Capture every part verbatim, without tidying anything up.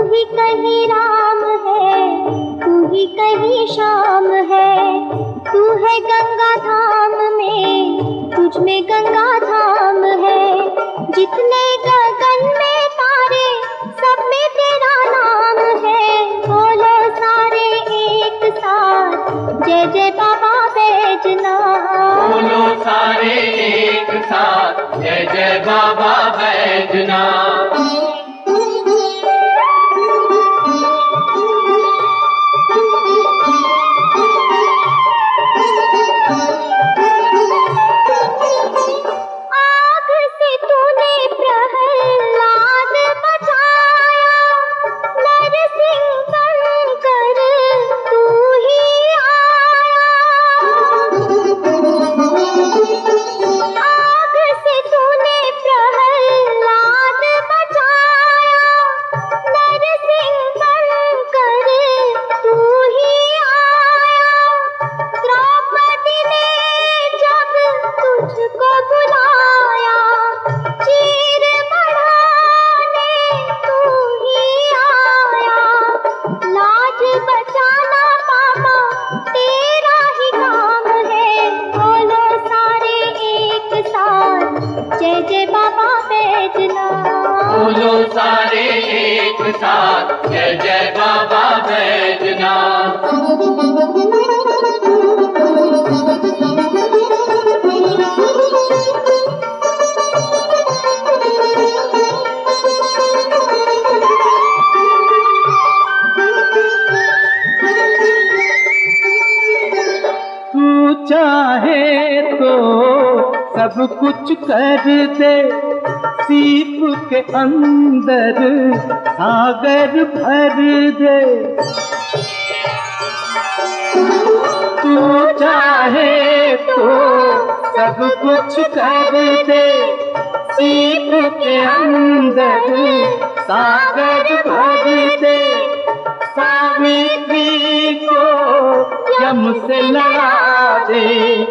ही कहीं राम है, तू ही कहीं श्याम है। तू है गंगा धाम में, तुझ में गंगा धाम है। जितने गगन में तारे, सब में तेरा नाम है। बोलो सारे एक साथ, जय जय बाबा बैजनाथ। बोलो सारे एक साथ, जय जय बाबा बैजनाथ। जय जय बाबा बैजनाथ। बोलो सारे एक साथ, जय जय बाबा बैजनाथ। तू चाहे तो सब कुछ कर दे, सीप के अंदर सागर भर दे। तू चाहे तो सब कुछ कर दे, सीप के अंदर सागर भर दे। सावित्री को यम से लड़ा दे,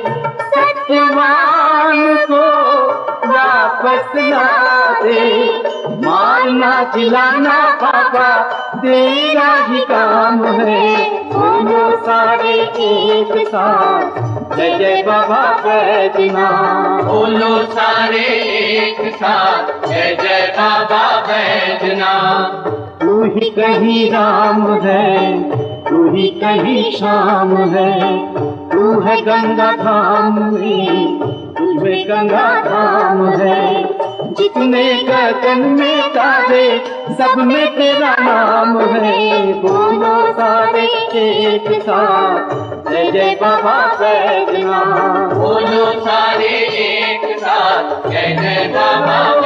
सत्यवान को वापस ला दे। मारना जिलाना बाबा तेरा ही काम है। बोलो सारे एक साथ, जय जय बाबा बैजनाथ। बोलो सारे एक साथ, जय जय बाबा बैजनाथ। तू ही कहीं राम है, तू ही कहीं श्याम है। तू है गंगा धाम में, तुझमें गंगा धाम है। जितने गगन में तारे, सब में तेरा नाम है। बोलो सारे एक साथ, जय जय बाबा बैजनाथ। बोलो सारे एक साथ, जय जय बाबा